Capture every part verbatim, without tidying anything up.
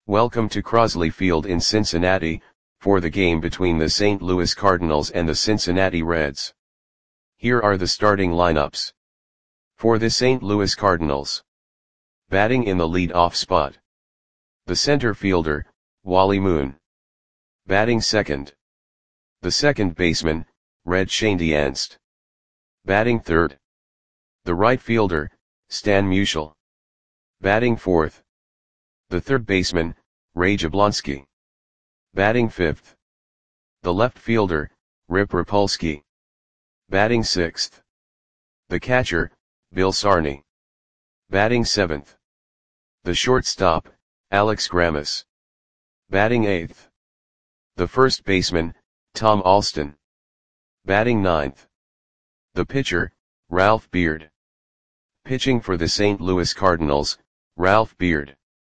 Welcome to Crosley Field in Cincinnati, for the game between the Saint Louis Cardinals and the Cincinnati Reds. Here are the starting lineups. For the Saint Louis Cardinals. Batting in the lead-off spot. The center fielder, Wally Moon. Batting second. The second baseman, Red Schoendienst. Batting third. The right fielder, Stan Musial. Batting fourth. The third baseman, Ray Jablonski. Batting fifth. The left fielder, Rip Rapolsky. Batting sixth. The catcher, Bill Sarney. Batting seventh. The shortstop, Alex Grammas. Batting eighth. The first baseman, Tom Alston. Batting ninth. The pitcher, Ralph Beard. Pitching for the Saint Louis Cardinals, Ralph Beard.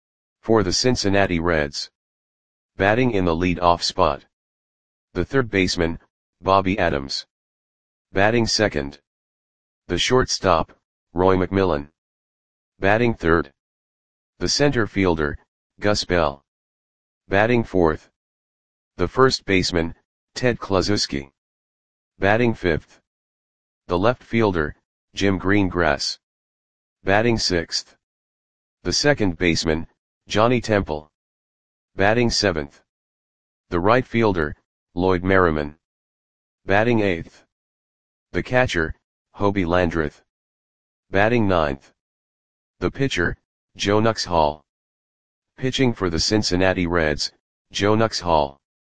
For the Cincinnati Reds. Batting in the lead-off spot. The third baseman, Bobby Adams. Batting second. The shortstop, Roy McMillan. Batting third. The center fielder, Gus Bell. Batting fourth. The first baseman, Ted Kluszewski. Batting fifth. The left fielder, Jim Greengrass. Batting sixth. The second baseman, Johnny Temple. Batting seventh. The right fielder, Lloyd Merriman. Batting eighth. The catcher, Hobie Landreth. Batting ninth. The pitcher, Joe Nux Hall. Pitching for the Cincinnati Reds, Joe Nux Hall.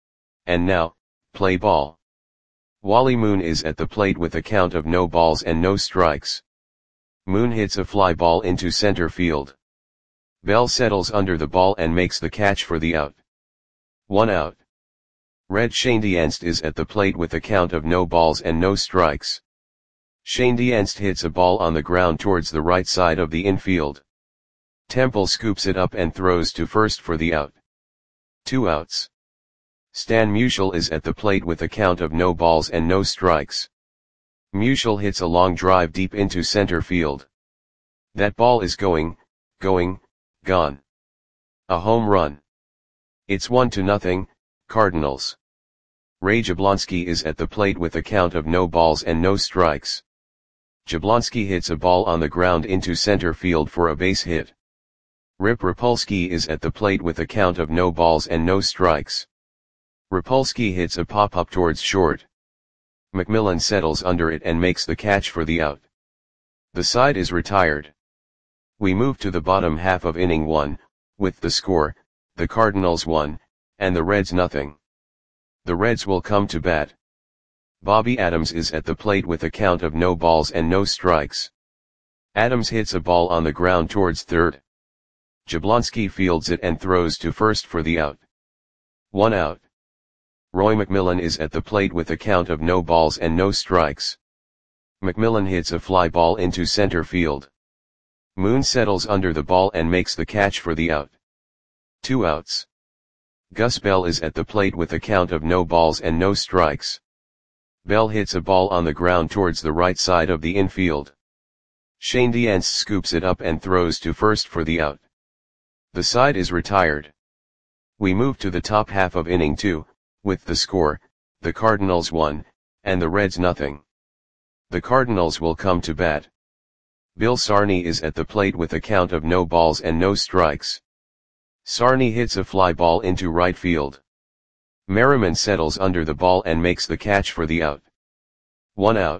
And now, play ball. Wally Moon is at the plate with a count of no balls and no strikes. Moon hits a fly ball into center field. Bell settles under the ball and makes the catch for the out. One out. Red Schoendienst is at the plate with a count of no balls and no strikes. Schoendienst hits a ball on the ground towards the right side of the infield. Temple scoops it up and throws to first for the out. Two outs. Stan Musial is at the plate with a count of no balls and no strikes. Musial hits a long drive deep into center field. That ball is going, going, gone. A home run. It's one to nothing, Cardinals. Ray Jablonski is at the plate with a count of no balls and no strikes. Jablonski hits a ball on the ground into center field for a base hit. Rip Rapolsky is at the plate with a count of no balls and no strikes. Rapolsky hits a pop-up towards short. McMillan settles under it and makes the catch for the out. The side is retired. We move to the bottom half of inning one, with the score, the Cardinals one, and the Reds nothing. The Reds will come to bat. Bobby Adams is at the plate with a count of no balls and no strikes. Adams hits a ball on the ground towards third. Jablonski fields it and throws to first for the out. One out. Roy McMillan is at the plate with a count of no balls and no strikes. McMillan hits a fly ball into center field. Moon settles under the ball and makes the catch for the out. Two outs. Gus Bell is at the plate with a count of no balls and no strikes. Bell hits a ball on the ground towards the right side of the infield. Schoendienst scoops it up and throws to first for the out. The side is retired. We move to the top half of inning two, with the score, the Cardinals one, and the Reds nothing. The Cardinals will come to bat. Bill Sarney is at the plate with a count of no balls and no strikes. Sarney hits a fly ball into right field. Merriman settles under the ball and makes the catch for the out. One out.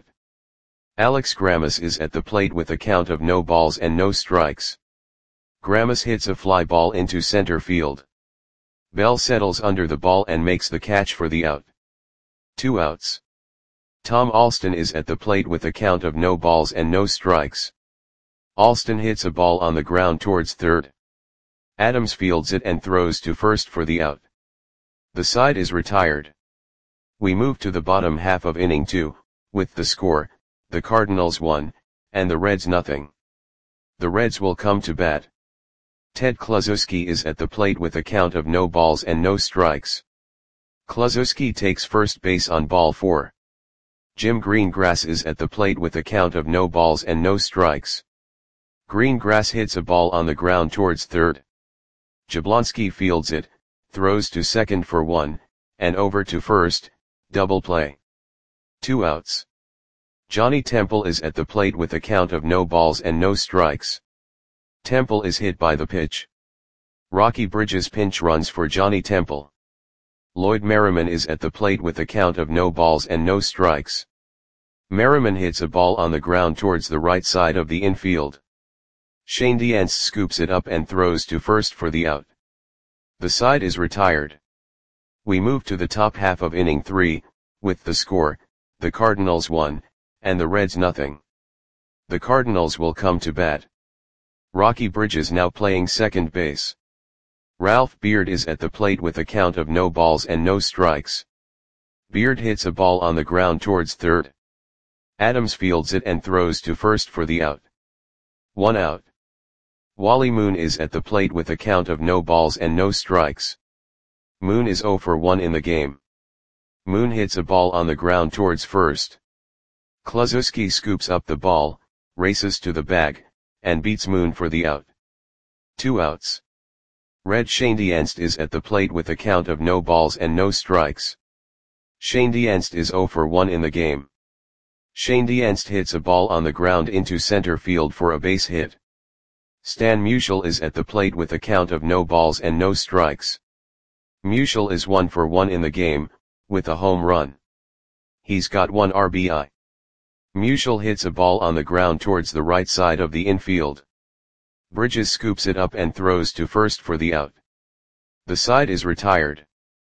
Alex Grammas is at the plate with a count of no balls and no strikes. Grammas hits a fly ball into center field. Bell settles under the ball and makes the catch for the out. Two outs. Tom Alston is at the plate with a count of no balls and no strikes. Alston hits a ball on the ground towards third. Adams fields it and throws to first for the out. The side is retired. We move to the bottom half of inning two, with the score, the Cardinals one, and the Reds nothing. The Reds will come to bat. Ted Kluszewski is at the plate with a count of no balls and no strikes. Kluszewski takes first base on ball four. Jim Greengrass is at the plate with a count of no balls and no strikes. Greengrass hits a ball on the ground towards third. Jablonski fields it, throws to second for one, and over to first, double play. Two outs. Johnny Temple is at the plate with a count of no balls and no strikes. Temple is hit by the pitch. Rocky Bridges pinch runs for Johnny Temple. Lloyd Merriman is at the plate with a count of no balls and no strikes. Merriman hits a ball on the ground towards the right side of the infield. Shane Dientz scoops it up and throws to first for the out. The side is retired. We move to the top half of inning three, with the score, the Cardinals one, and the Reds nothing. The Cardinals will come to bat. Rocky Bridges now playing second base. Ralph Beard is at the plate with a count of no balls and no strikes. Beard hits a ball on the ground towards third. Adams fields it and throws to first for the out. One out. Wally Moon is at the plate with a count of no balls and no strikes. Moon is oh for one in the game. Moon hits a ball on the ground towards first. Kluszewski scoops up the ball, races to the bag, and beats Moon for the out. Two outs. Red Shane Dientz is at the plate with a count of no balls and no strikes. Shane Dientz is oh for one in the game. Shane Dientz hits a ball on the ground into center field for a base hit. Stan Musial is at the plate with a count of no balls and no strikes. Musial is one for one in the game, with a home run. He's got one R B I. Musial hits a ball on the ground towards the right side of the infield. Bridges scoops it up and throws to first for the out. The side is retired.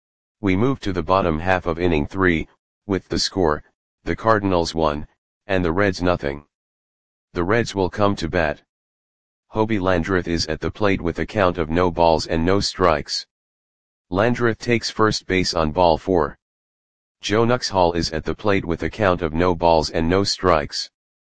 We move to the bottom half of inning three, with the score, the Cardinals one, and the Reds nothing. The Reds will come to bat. Hobie Landreth is at the plate with a count of no balls and no strikes. Landreth takes first base on ball four. Joe Nuxhall is at the plate with a count of no balls and no strikes.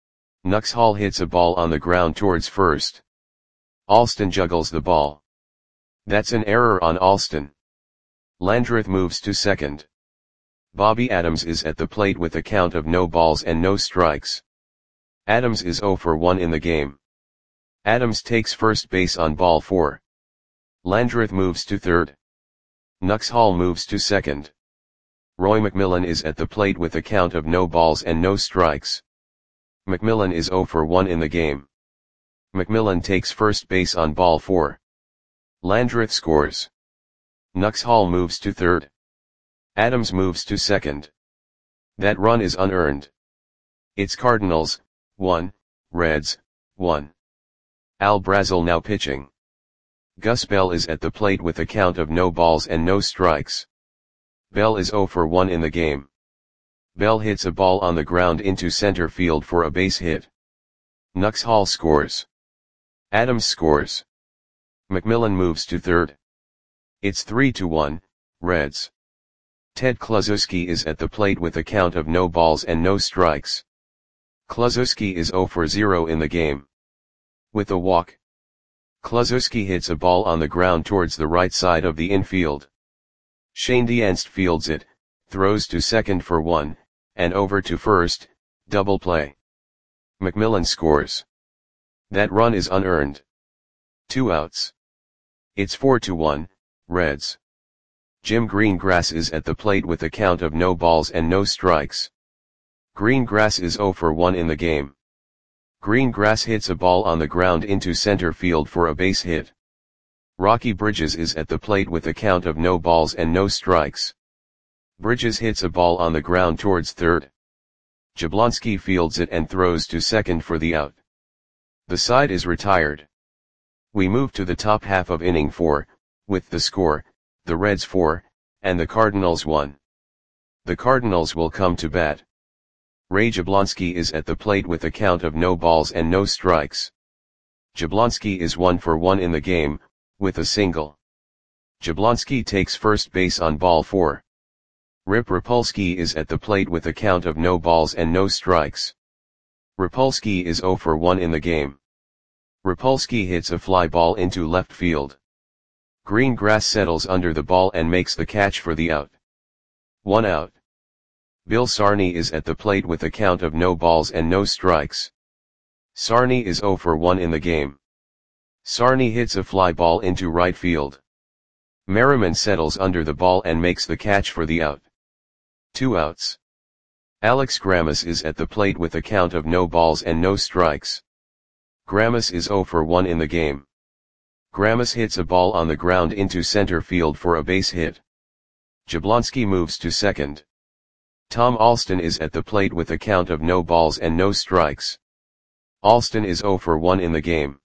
Nuxhall hits a ball on the ground towards first. Alston juggles the ball. That's an error on Alston. Landreth moves to second. Bobby Adams is at the plate with a count of no balls and no strikes. Adams is oh for one in the game. Adams takes first base on ball four. Landreth moves to third. Nuxhall moves to second. Roy McMillan is at the plate with a count of no balls and no strikes. McMillan is oh for one in the game. McMillan takes first base on ball four. Landreth scores. Nuxhall moves to third. Adams moves to second. That run is unearned. It's Cardinals, one, Reds, one. Al Brazel now pitching. Gus Bell is at the plate with a count of no balls and no strikes. Bell is oh for one in the game. Bell hits a ball on the ground into center field for a base hit. Nuxhall scores. Adams scores. McMillan moves to third. It's three to one, Reds. Ted Kluszewski is at the plate with a count of no balls and no strikes. Kluszewski is oh for zero in the game. With a walk. Kluszewski hits a ball on the ground towards the right side of the infield. Shane Dientz fields it, throws to second for one, and over to first, double play. McMillan scores. That run is unearned. Two outs. It's four to one, Reds. Jim Greengrass is at the plate with a count of no balls and no strikes. Greengrass is oh for one in the game. Greengrass hits a ball on the ground into center field for a base hit. Rocky Bridges is at the plate with a count of no balls and no strikes. Bridges hits a ball on the ground towards third. Jablonski fields it and throws to second for the out. The side is retired. We move to the top half of inning four, with the score, the Reds four, and the Cardinals one. The Cardinals will come to bat. Ray Jablonski is at the plate with a count of no balls and no strikes. Jablonski is one for one in the game, with a single. Jablonski takes first base on ball four. Rip Rapolsky is at the plate with a count of no balls and no strikes. Rapolsky is oh for one in the game. Rapolsky hits a fly ball into left field. Greengrass settles under the ball and makes the catch for the out. One out. Bill Sarney is at the plate with a count of no balls and no strikes. Sarney is oh for one in the game. Sarney hits a fly ball into right field. Merriman settles under the ball and makes the catch for the out. Two outs. Alex Grammas is at the plate with a count of no balls and no strikes. Grammas is zero for one in the game. Grammas hits a ball on the ground into center field for a base hit. Jablonski moves to second. Tom Alston is at the plate with a count of no balls and no strikes. Alston is zero for one in the game.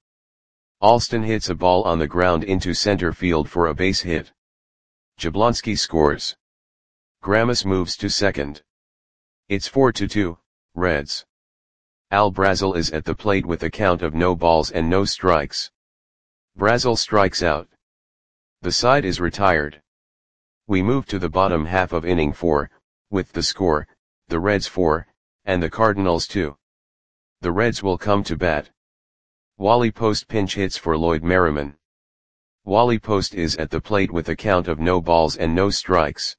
Alston hits a ball on the ground into center field for a base hit. Jablonski scores. Grammas moves to second. It's four to two, Reds. Al Brazel is at the plate with a count of no balls and no strikes. Brazel strikes out. The side is retired. We move to the bottom half of inning four, with the score, the Reds four, and the Cardinals two. The Reds will come to bat. Wally Post pinch hits for Lloyd Merriman. Wally Post is at the plate with a count of no balls and no strikes.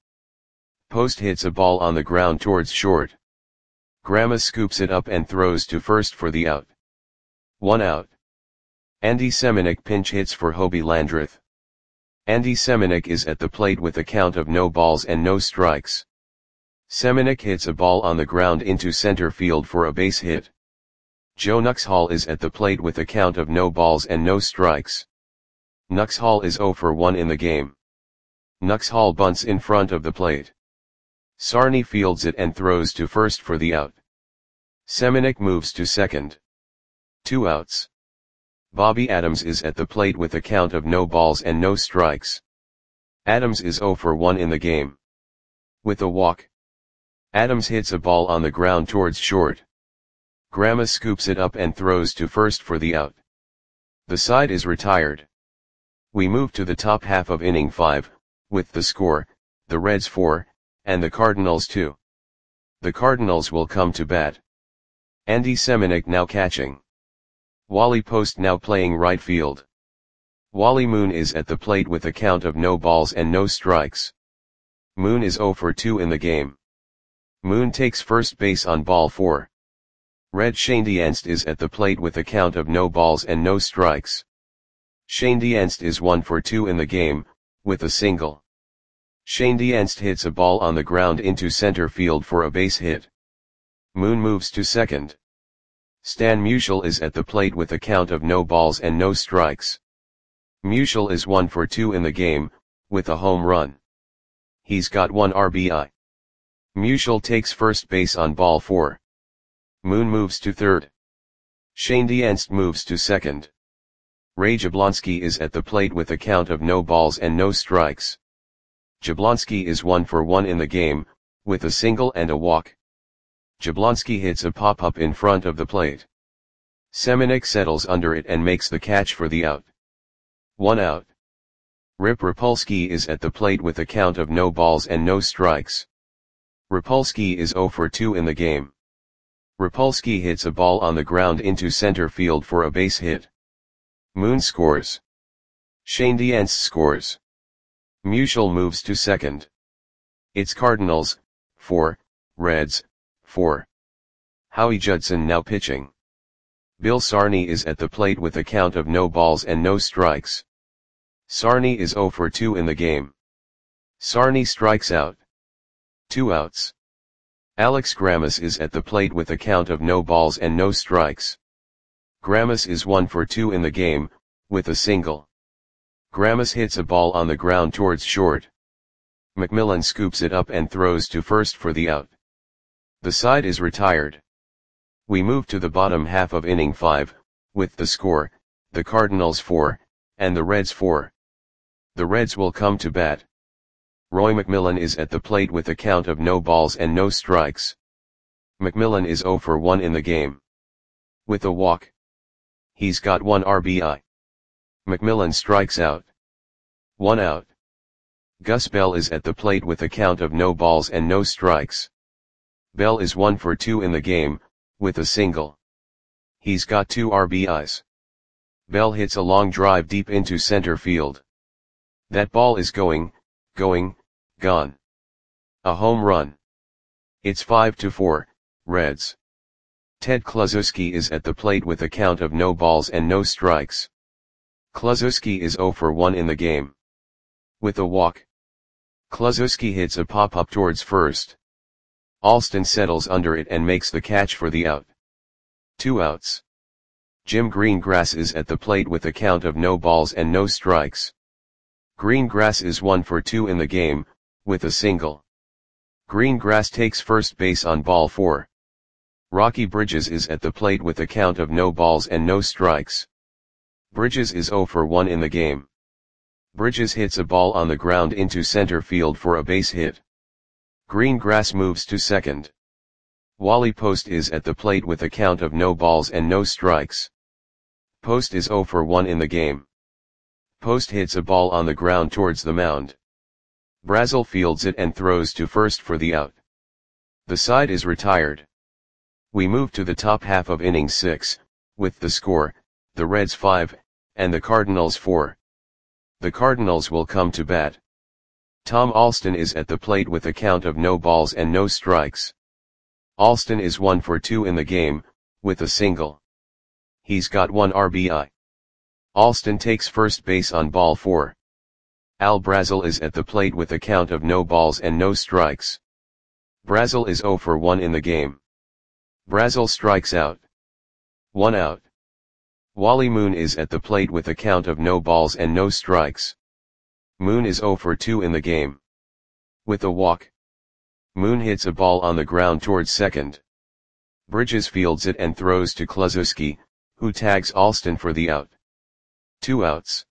Post hits a ball on the ground towards short. Grammas scoops it up and throws to first for the out. One out. Andy Semenuk pinch hits for Hobie Landreth. Andy Semenuk is at the plate with a count of no balls and no strikes. Semenuk hits a ball on the ground into center field for a base hit. Joe Nuxhall is at the plate with a count of no balls and no strikes. Nuxhall is zero for one in the game. Nuxhall bunts in front of the plate. Sarney fields it and throws to first for the out. Semenuk moves to second. Two outs. Bobby Adams is at the plate with a count of no balls and no strikes. Adams is zero for one in the game. With a walk. Adams hits a ball on the ground towards short. Grammas scoops it up and throws to first for the out. The side is retired. We move to the top half of inning five, with the score, the Reds four, and the Cardinals two. The Cardinals will come to bat. Andy Semenuk now catching. Wally Post now playing right field. Wally Moon is at the plate with a count of no balls and no strikes. Moon is zero for two in the game. Moon takes first base on ball four. Red Schoendienst is at the plate with a count of no balls and no strikes. Schoendienst is one for two in the game, with a single. Schoendienst hits a ball on the ground into center field for a base hit. Moon moves to second. Stan Musial is at the plate with a count of no balls and no strikes. Musial is one for two in the game, with a home run. He's got one R B I. Musial takes first base on ball four. Moon moves to third. Schoendienst moves to second. Ray Jablonski is at the plate with a count of no balls and no strikes. Jablonski is one for one in the game, with a single and a walk. Jablonski hits a pop-up in front of the plate. Semenuk settles under it and makes the catch for the out. One out. Rip Rapolsky is at the plate with a count of no balls and no strikes. Rapolsky is zero for two in the game. Rapolsky hits a ball on the ground into center field for a base hit. Moon scores. Schoendienst scores. Musial moves to second. It's Cardinals, four, Reds, four. Howie Judson now pitching. Bill Sarney is at the plate with a count of no balls and no strikes. Sarney is zero for two in the game. Sarney strikes out. Two outs. Alex Grammas is at the plate with a count of no balls and no strikes. Grammas is one for two in the game, with a single. Grammas hits a ball on the ground towards short. McMillan scoops it up and throws to first for the out. The side is retired. We move to the bottom half of inning five, with the score, the Cardinals four, and the Reds four. The Reds will come to bat. Roy McMillan is at the plate with a count of no balls and no strikes. McMillan is zero for one in the game. With a walk. He's got one R B I. McMillan strikes out. One out. Gus Bell is at the plate with a count of no balls and no strikes. Bell is one for two in the game, with a single. He's got two R B Is. Bell hits a long drive deep into center field. That ball is going, going, gone. A home run. It's five to four, Reds. Ted Kluszewski is at the plate with a count of no balls and no strikes. Kluszewski is zero for one in the game. With a walk, Kluszewski hits a pop-up towards first. Alston settles under it and makes the catch for the out. Two outs. Jim Greengrass is at the plate with a count of no balls and no strikes. Greengrass is one for two in the game, with a single. Greengrass takes first base on ball four. Rocky Bridges is at the plate with a count of no balls and no strikes. Bridges is zero for one in the game. Bridges hits a ball on the ground into center field for a base hit. Greengrass moves to second. Wally Post is at the plate with a count of no balls and no strikes. Post is zero for one in the game. Post hits a ball on the ground towards the mound. Brazel fields it and throws to first for the out. The side is retired. We move to the top half of inning six, with the score, the Reds five, and the Cardinals four. The Cardinals will come to bat. Tom Alston is at the plate with a count of no balls and no strikes. Alston is one for two in the game, with a single. He's got one R B I. Alston takes first base on ball four. Al Brazel is at the plate with a count of no balls and no strikes. Brazel is zero for one in the game. Brazel strikes out. One out. Wally Moon is at the plate with a count of no balls and no strikes. Moon is zero for two in the game. With a walk, Moon hits a ball on the ground towards second. Bridges fields it and throws to Kluszewski, who tags Alston for the out. Two outs.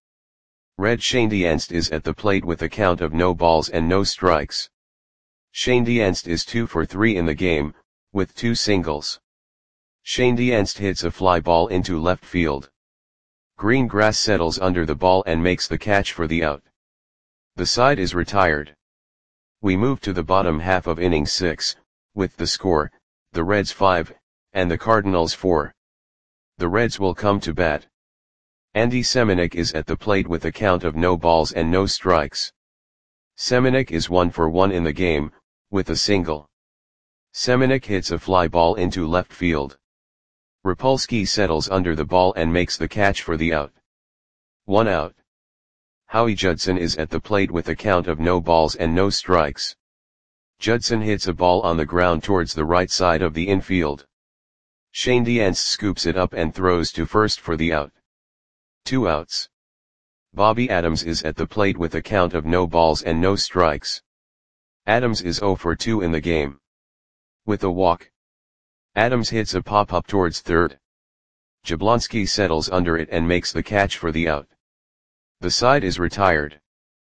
Red Schoendienst is at the plate with a count of no balls and no strikes. Schoendienst is two for three in the game, with two singles. Schoendienst hits a fly ball into left field. Greengrass settles under the ball and makes the catch for the out. The side is retired. We move to the bottom half of inning six, with the score, the Reds five, and the Cardinals four. The Reds will come to bat. Andy Semenuk is at the plate with a count of no balls and no strikes. Semenuk is one for one in the game, with a single. Semenuk hits a fly ball into left field. Rapolsky settles under the ball and makes the catch for the out. One out. Howie Judson is at the plate with a count of no balls and no strikes. Judson hits a ball on the ground towards the right side of the infield. Schoendienst scoops it up and throws to first for the out. Two outs. Bobby Adams is at the plate with a count of no balls and no strikes. Adams is zero for two in the game. With a walk, Adams hits a pop-up towards third. Jablonski settles under it and makes the catch for the out. The side is retired.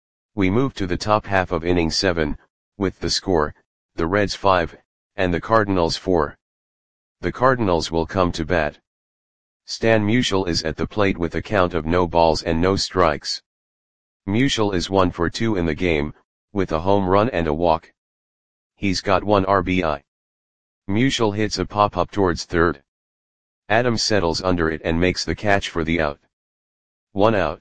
We move to the top half of inning seven, with the score, the Reds five, and the Cardinals four. The Cardinals will come to bat. Stan Musial is at the plate with a count of no balls and no strikes. Musial is one for two in the game, with a home run and a walk. He's got one R B I. Musial hits a pop-up towards third. Adams settles under it and makes the catch for the out. One out.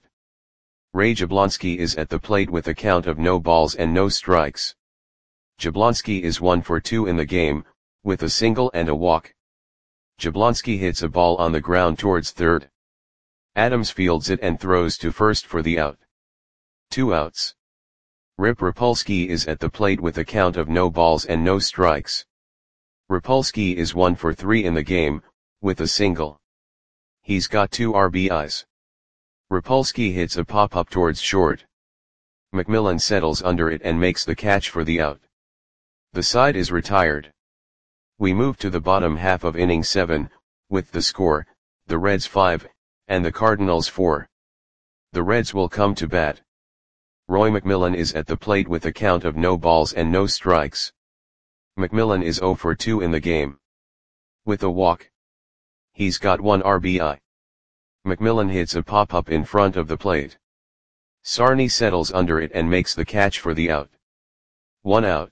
Ray Jablonski is at the plate with a count of no balls and no strikes. Jablonski is one for two in the game, with a single and a walk. Jablonski hits a ball on the ground towards third. Adams fields it and throws to first for the out. Two outs. Rip Rapolsky is at the plate with a count of no balls and no strikes. Rapolsky is one for three in the game, with a single. He's got two R B Is. Rapolsky hits a pop-up towards short. McMillan settles under it and makes the catch for the out. The side is retired. We move to the bottom half of inning seven, with the score, the Reds five, and the Cardinals four. The Reds will come to bat. Roy McMillan is at the plate with a count of no balls and no strikes. McMillan is zero for two in the game. With a walk, he's got one R B I. McMillan hits a pop-up in front of the plate. Sarney settles under it and makes the catch for the out. One out.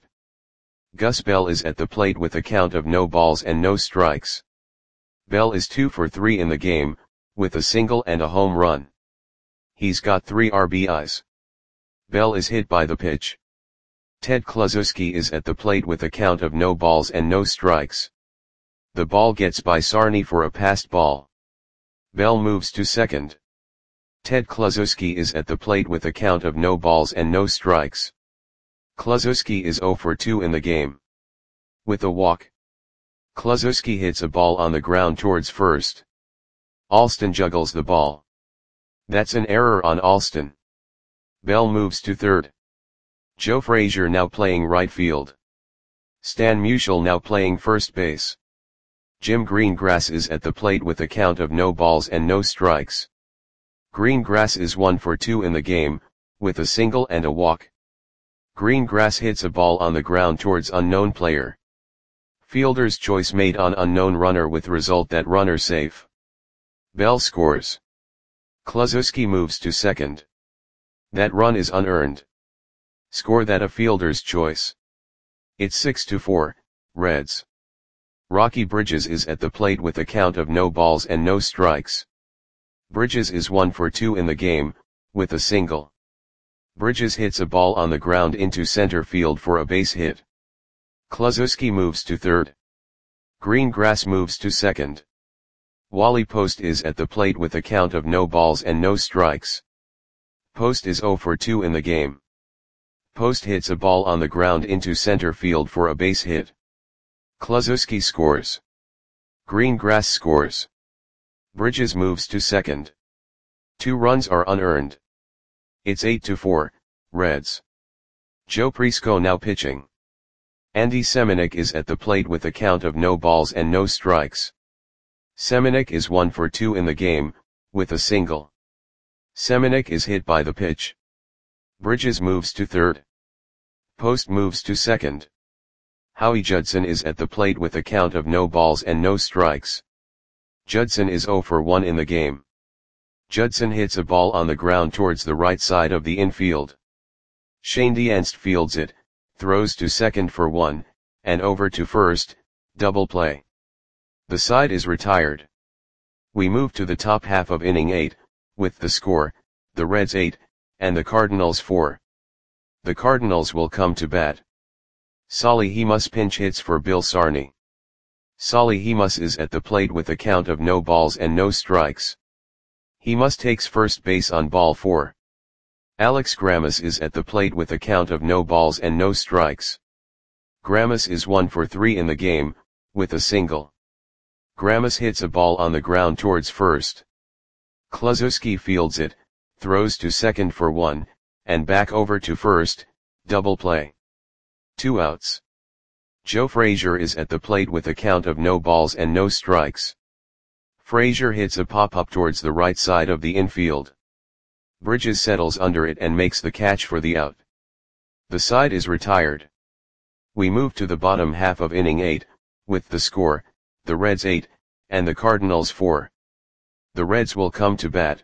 Gus Bell is at the plate with a count of no balls and no strikes. Bell is two for three in the game, with a single and a home run. He's got three R B Is. Bell is hit by the pitch. Ted Kluszewski is at the plate with a count of no balls and no strikes. The ball gets by Sarney for a passed ball. Bell moves to second. Ted Kluszewski is at the plate with a count of no balls and no strikes. Kluszewski is zero for two in the game. With a walk, Kluszewski hits a ball on the ground towards first. Alston juggles the ball. That's an error on Alston. Bell moves to third. Joe Frazier now playing right field. Stan Musial now playing first base. Jim Greengrass is at the plate with a count of no balls and no strikes. Greengrass is one for two in the game, with a single and a walk. Greengrass hits a ball on the ground towards unknown player. Fielder's choice made on unknown runner with result that runner safe. Bell scores. Kluszewski moves to second. That run is unearned. Score that a fielder's choice. It's six to four, Reds. Rocky Bridges is at the plate with a count of no balls and no strikes. Bridges is one for two in the game, with a single. Bridges hits a ball on the ground into center field for a base hit. Kluszewski moves to third. Greengrass moves to second. Wally Post is at the plate with a count of no balls and no strikes. Post is zero for two in the game. Post hits a ball on the ground into center field for a base hit. Kluszewski scores. Greengrass scores. Bridges moves to second. Two runs are unearned. It's eight to four, Reds. Joe Prisco now pitching. Andy Semenuk is at the plate with a count of no balls and no strikes. Semenuk is one for two in the game, with a single. Semenuk is hit by the pitch. Bridges moves to third. Post moves to second. Howie Judson is at the plate with a count of no balls and no strikes. Judson is zero for one in the game. Judson hits a ball on the ground towards the right side of the infield. Shane Dienst fields it, throws to second for one, and over to first, double play. The side is retired. We move to the top half of inning eight, with the score, the Reds eight, and the Cardinals four. The Cardinals will come to bat. Solly Hemus pinch hits for Bill Sarney. Solly Hemus is at the plate with a count of no balls and no strikes. Hemus takes first base on ball four. Alex Grammas is at the plate with a count of no balls and no strikes. Grammas is one for three in the game, with a single. Grammas hits a ball on the ground towards first. Kluszewski fields it, throws to second for one, and back over to first, double play. Two outs. Joe Frazier is at the plate with a count of no balls and no strikes. Frazier hits a pop-up towards the right side of the infield. Bridges settles under it and makes the catch for the out. The side is retired. We move to the bottom half of inning eight, with the score, the Reds eight, and the Cardinals four. The Reds will come to bat.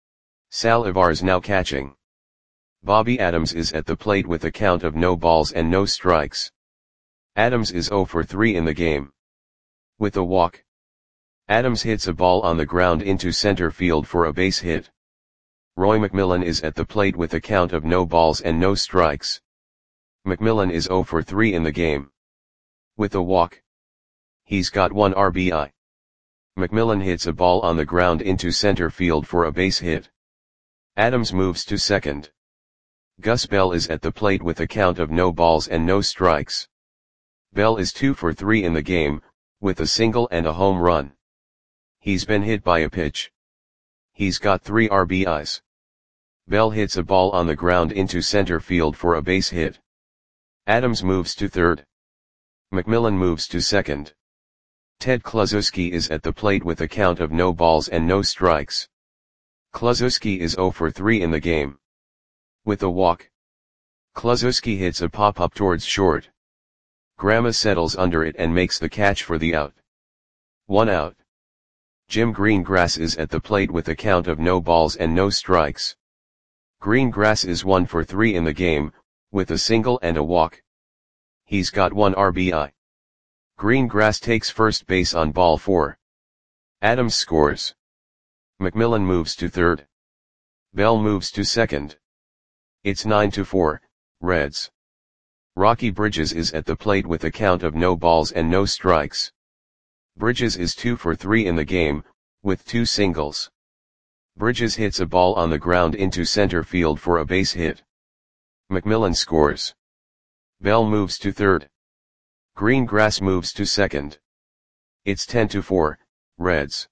Sal Ivar's now catching. Bobby Adams is at the plate with a count of no balls and no strikes. Adams is zero for three in the game. With a walk, Adams hits a ball on the ground into center field for a base hit. Roy McMillan is at the plate with a count of no balls and no strikes. McMillan is zero for three in the game. With a walk, he's got one R B I. McMillan hits a ball on the ground into center field for a base hit. Adams moves to second. Gus Bell is at the plate with a count of no balls and no strikes. Bell is two for three in the game, with a single and a home run. He's been hit by a pitch. He's got three R B Is. Bell hits a ball on the ground into center field for a base hit. Adams moves to third. McMillan moves to second. Ted Kluszewski is at the plate with a count of no balls and no strikes. Kluszewski is zero for three in the game. With a walk, Kluszewski hits a pop-up towards short. Grammas settles under it and makes the catch for the out. One out. Jim Greengrass is at the plate with a count of no balls and no strikes. Greengrass is one for three in the game, with a single and a walk. He's got one R B I. Greengrass takes first base on ball four. Adams scores. McMillan moves to third. Bell moves to second. It's nine to four, Reds. Rocky Bridges is at the plate with a count of no balls and no strikes. Bridges is two for three in the game, with two singles. Bridges hits a ball on the ground into center field for a base hit. McMillan scores. Bell moves to third. Greengrass moves to second. It's ten to four, Reds.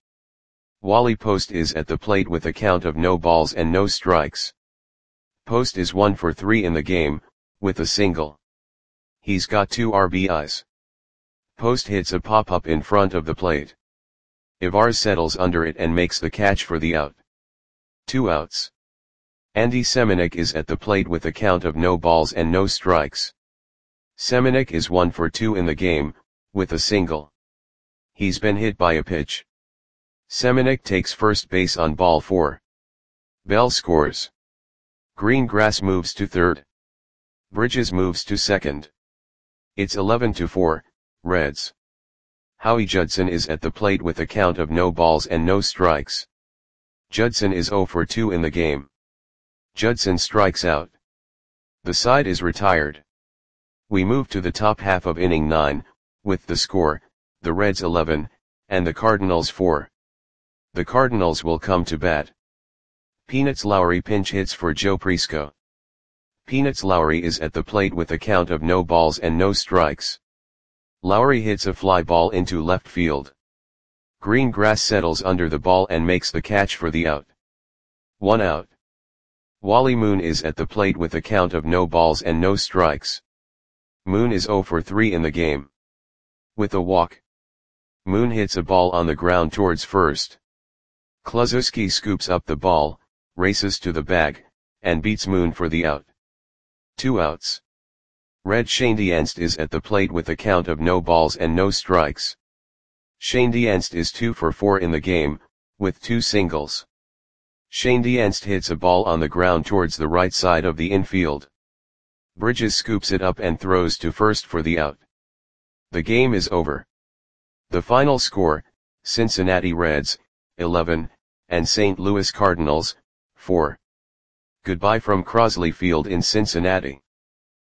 Wally Post is at the plate with a count of no balls and no strikes. Post is one for three in the game, with a single. He's got two R B Is. Post hits a pop-up in front of the plate. Ivar settles under it and makes the catch for the out. Two outs. Andy Semenuk is at the plate with a count of no balls and no strikes. Semenuk is one for two in the game, with a single. He's been hit by a pitch. Semenuk takes first base on ball four. Bell scores. Greengrass moves to third. Bridges moves to second. It's eleven to four, Reds. Howie Judson is at the plate with a count of no balls and no strikes. Judson is zero for two in the game. Judson strikes out. The side is retired. We move to the top half of inning nine, with the score, the Reds eleven, and the Cardinals four. The Cardinals will come to bat. Peanuts Lowry pinch hits for Joe Prisco. Peanuts Lowry is at the plate with a count of no balls and no strikes. Lowry hits a fly ball into left field. Greengrass settles under the ball and makes the catch for the out. One out. Wally Moon is at the plate with a count of no balls and no strikes. Moon is zero for three in the game. With a walk. Moon hits a ball on the ground towards first. Kluszewski scoops up the ball, races to the bag, and beats Moon for the out. Two outs. Red Schoendienst is at the plate with a count of no balls and no strikes. Schoendienst is two for four in the game, with two singles. Schoendienst hits a ball on the ground towards the right side of the infield. Bridges scoops it up and throws to first for the out. The game is over. The final score, Cincinnati Reds, eleven, and Saint Louis Cardinals, four. Goodbye from Crosley Field in Cincinnati.